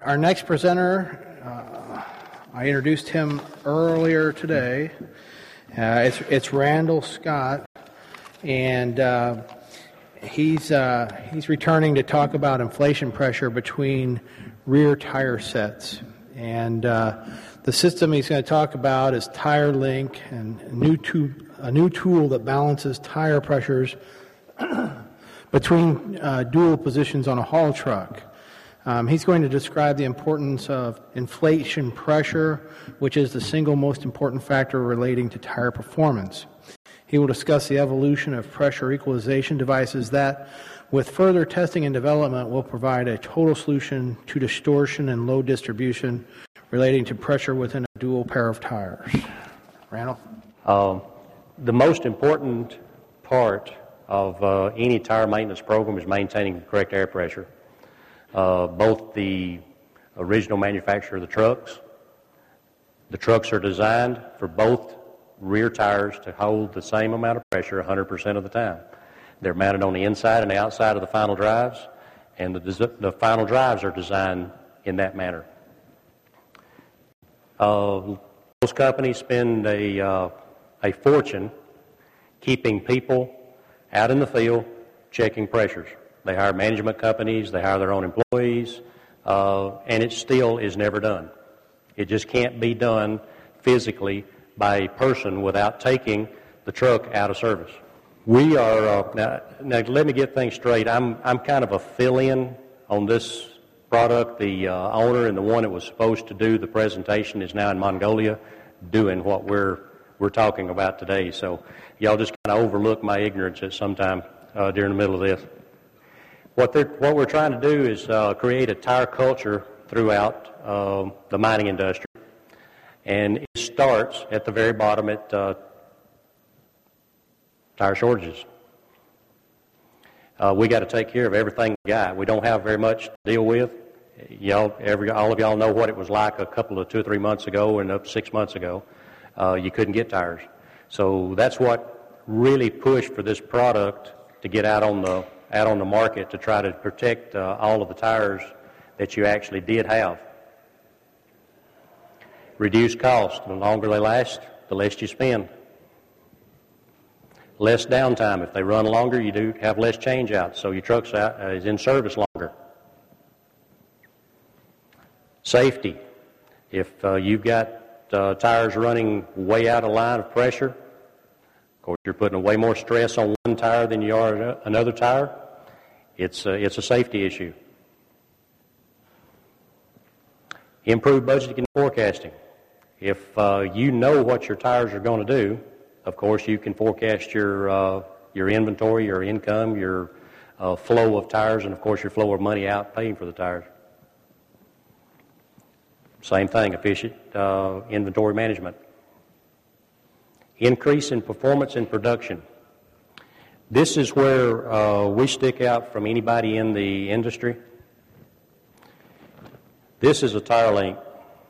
Our next presenter, I introduced him earlier today. It's Randall Scott, and he's returning to talk about inflation pressure between rear tire sets. And the system he's going to talk about is TireLink, and a new tool that balances tire pressures between dual positions on a haul truck. He's going to describe the importance of inflation pressure, which is the single most important factor relating to tire performance. He will discuss the evolution of pressure equalization devices that, with further testing and development, will provide a total solution to distortion and load distribution relating to pressure within a dual pair of tires. Randall? The most important part of any tire maintenance program is maintaining the correct air pressure. Both the original manufacturer of the trucks are designed for both rear tires to hold the same amount of pressure 100% of the time. They're mounted on the inside and the outside of the final drives, and the final drives are designed in that manner. Most companies spend a fortune keeping people out in the field checking pressures. They hire management companies, they hire their own employees, and it still is never done. It just can't be done physically by a person without taking the truck out of service. We are, now let me get things straight. I'm kind of a fill-in on this product. The owner and the one that was supposed to do the presentation is now in Mongolia doing what we're talking about today. So y'all just kind of overlook my ignorance at some time during the middle of this. What we're trying to do is create a tire culture throughout the mining industry. And it starts at the very bottom at tire shortages. We got to take care of everything we got. We don't have very much to deal with. All of y'all know what it was like a couple of 2 or 3 months ago and up to 6 months ago. You couldn't get tires. So that's what really pushed for this product to get out on the market to try to protect all of the tires that you actually did have. Reduce cost. The longer they last, the less you spend. Less downtime. If they run longer, you do have less change out, so your truck's is in service longer. Safety. If you've got tires running way out of line of pressure, of course you're putting way more stress on one tire than you are another tire. It's a safety issue. Improve budgeting and forecasting. If you know what your tires are going to do, of course you can forecast your inventory, your income, your flow of tires, and of course your flow of money out paying for the tires. Same thing, efficient inventory management. Increase in performance and production. This is where we stick out from anybody in the industry. This is a TireLink.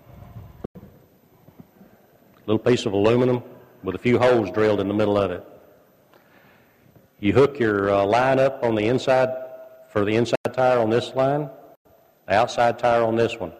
Little piece of aluminum with a few holes drilled in the middle of it. You hook your line up on the inside for the inside tire on this line, the outside tire on this one.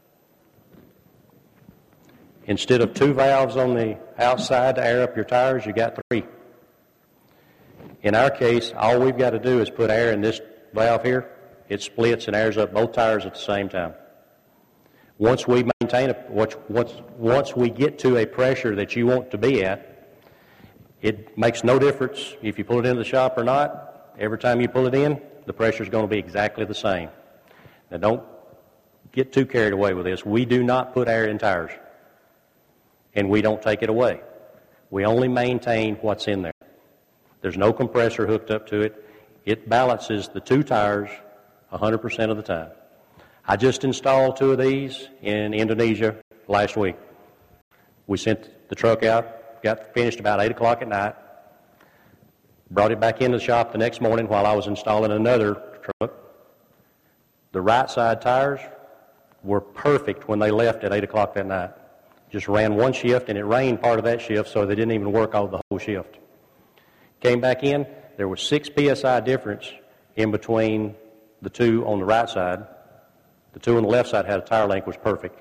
Instead of 2 valves on the outside to air up your tires, you got 3. In our case, all we've got to do is put air in this valve here. It splits and airs up both tires at the same time. Once we once we get to a pressure that you want to be at, it makes no difference if you pull it into the shop or not. Every time you pull it in, the pressure is going to be exactly the same. Now, don't get too carried away with this. We do not put air in tires, and we don't take it away. We only maintain what's in there. There's no compressor hooked up to it. It balances the 2 tires 100% of the time. I just installed 2 of these in Indonesia last week. We sent the truck out, got finished about 8 o'clock at night, brought it back into the shop the next morning while I was installing another truck. The right side tires were perfect when they left at 8 o'clock that night. Just ran one shift, and it rained part of that shift, so they didn't even work all the whole shift. Came back in, there was 6 PSI difference in between the 2 on the right side. The two on the left side had a tire length was perfect.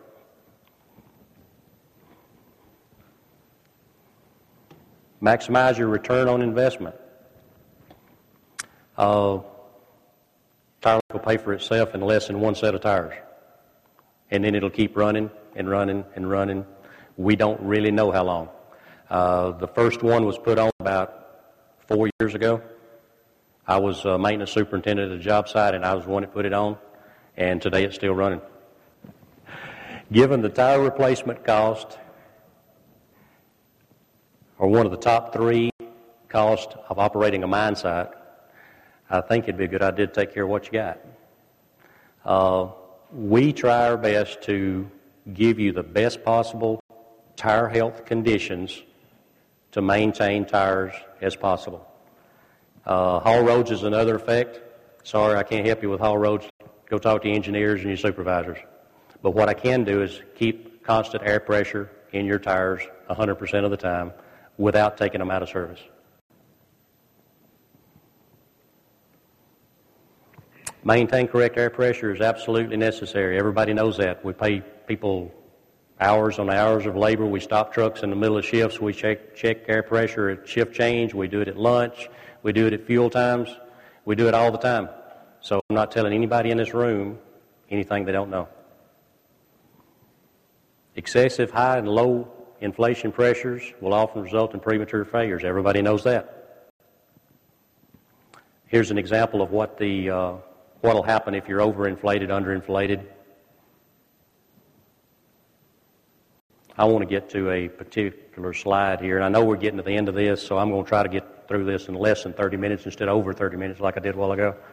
Maximize your return on investment. Tire length will pay for itself in less than one set of tires. And then it'll keep running and running and running. We don't really know how long. The first one was put on about 4 years ago. I was maintenance superintendent at a job site, and I was the one that put it on, and today it's still running. Given the tire replacement cost, or one of the top 3 costs of operating a mine site, I think it'd be a good idea to take care of what you got. We try our best to give you the best possible tire health conditions to maintain tires as possible. Haul roads is another effect. Sorry, I can't help you with haul roads. Go talk to your engineers and your supervisors. But what I can do is keep constant air pressure in your tires 100% of the time without taking them out of service. Maintain correct air pressure is absolutely necessary. Everybody knows that. We pay people hours on hours of labor. We stop trucks in the middle of shifts. We check air pressure at shift change. We do it at lunch. We do it at fuel times. We do it all the time. So I'm not telling anybody in this room anything they don't know. Excessive high and low inflation pressures will often result in premature failures. Everybody knows that. Here's an example of what will happen if you're overinflated, underinflated. I want to get to a particular slide here, and I know we're getting to the end of this, so I'm going to try to get through this in less than 30 minutes instead of over 30 minutes like I did a while ago.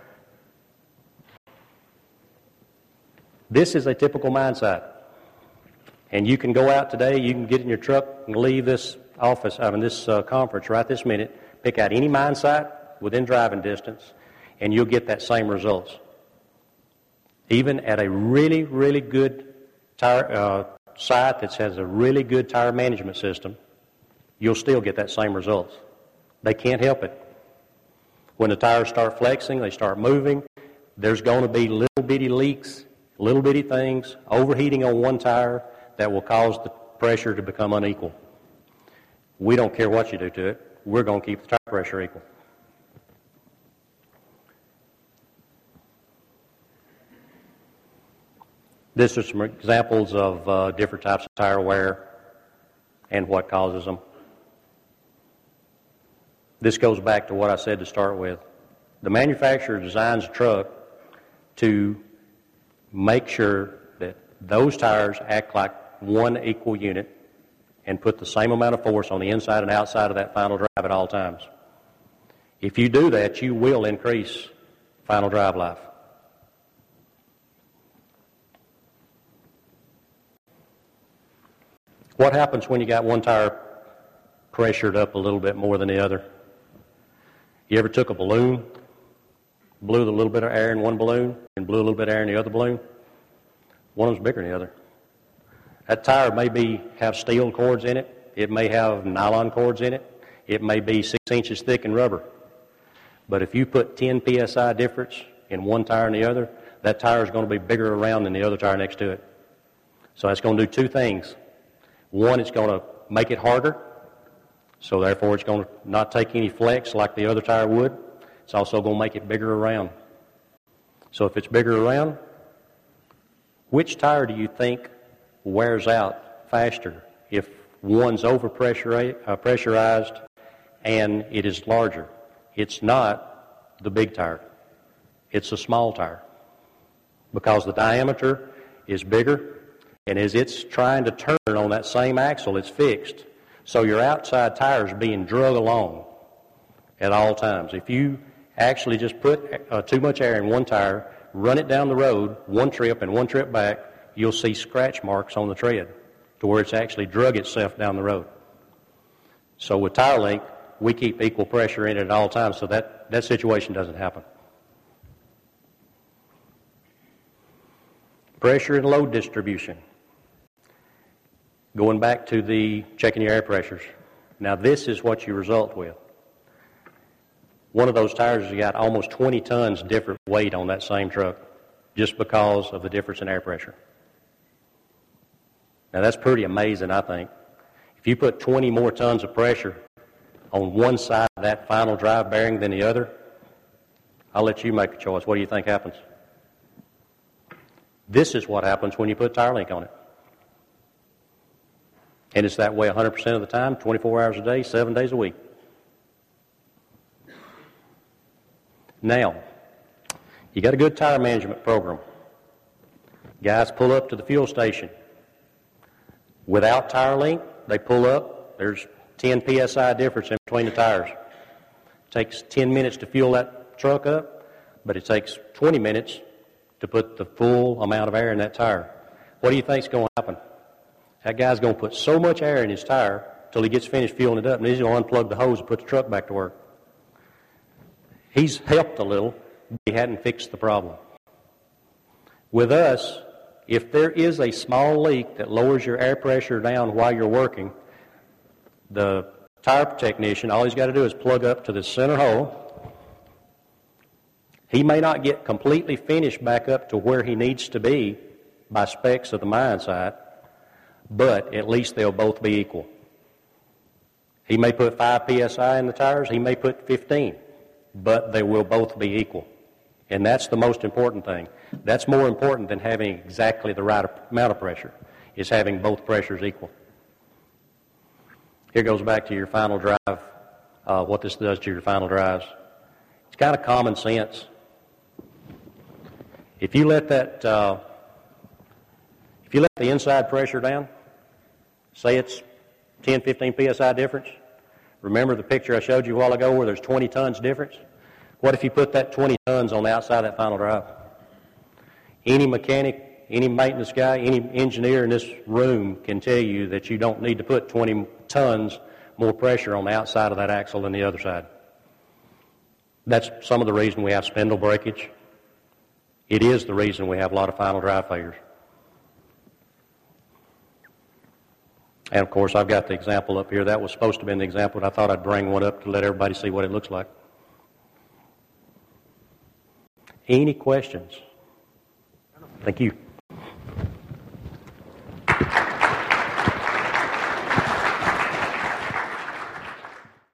This is a typical mine site. And you can go out today, you can get in your truck and leave this conference right this minute, pick out any mine site within driving distance, and you'll get that same results. Even at a really, really good site that has a really good tire management system, you'll still get that same results. They can't help it. When the tires start flexing, they start moving, there's going to be little bitty leaks, little bitty things, overheating on one tire that will cause the pressure to become unequal. We don't care what you do to it. We're going to keep the tire pressure equal. These are some examples of different types of tire wear and what causes them. This goes back to what I said to start with. The manufacturer designs a truck to make sure that those tires act like one equal unit and put the same amount of force on the inside and outside of that final drive at all times. If you do that, you will increase final drive life. What happens when you got one tire pressured up a little bit more than the other? You ever took a balloon, blew a little bit of air in one balloon, and blew a little bit of air in the other balloon? One of them's bigger than the other. That tire may have steel cords in it. It may have nylon cords in it. It may be 6 inches thick in rubber. But if you put 10 psi difference in one tire and the other, that tire is going to be bigger around than the other tire next to it. So it's going to do two things. One, it's going to make it harder, so therefore it's going to not take any flex like the other tire would. It's also going to make it bigger around. So if it's bigger around, which tire do you think wears out faster if one's pressurized and it is larger? It's not the big tire. It's a small tire because the diameter is bigger, and as it's trying to turn on that same axle, it's fixed. So your outside tire is being drug along at all times. If you actually just put too much air in one tire, run it down the road, one trip and one trip back, you'll see scratch marks on the tread to where it's actually drug itself down the road. So with tire length, we keep equal pressure in it at all times so that situation doesn't happen. Pressure and load distribution. Going back to the checking your air pressures. Now this is what you result with. One of those tires has got almost 20 tons different weight on that same truck, just because of the difference in air pressure. Now that's pretty amazing, I think. If you put 20 more tons of pressure on one side of that final drive bearing than the other, I'll let you make a choice. What do you think happens? This is what happens when you put tire link on it. And it's that way 100% of the time, 24 hours a day, 7 days a week. Now, you got a good tire management program. Guys pull up to the fuel station. Without tire link, they pull up. There's 10 psi difference in between the tires. It takes 10 minutes to fuel that truck up, but it takes 20 minutes to put the full amount of air in that tire. What do you think's going to happen? That guy's going to put so much air in his tire till he gets finished fueling it up, and he's going to unplug the hose and put the truck back to work. He's helped a little, but he hadn't fixed the problem. With us, if there is a small leak that lowers your air pressure down while you're working, the tire technician, all he's got to do is plug up to the center hole. He may not get completely finished back up to where he needs to be by specs of the mine site, but at least they'll both be equal. He may put 5 psi in the tires, he may put 15, but they will both be equal. And that's the most important thing. That's more important than having exactly the right amount of pressure, is having both pressures equal. Here goes back to your final drive, what this does to your final drives. It's kind of common sense. If you let that, if you let the inside pressure down, say it's 10, 15 psi difference. Remember the picture I showed you a while ago where there's 20 tons difference? What if you put that 20 tons on the outside of that final drive? Any mechanic, any maintenance guy, any engineer in this room can tell you that you don't need to put 20 tons more pressure on the outside of that axle than the other side. That's some of the reason we have spindle breakage. It is the reason we have a lot of final drive failures. And of course, I've got the example up here. That was supposed to be the example, but I thought I'd bring one up to let everybody see what it looks like. Any questions? Thank you.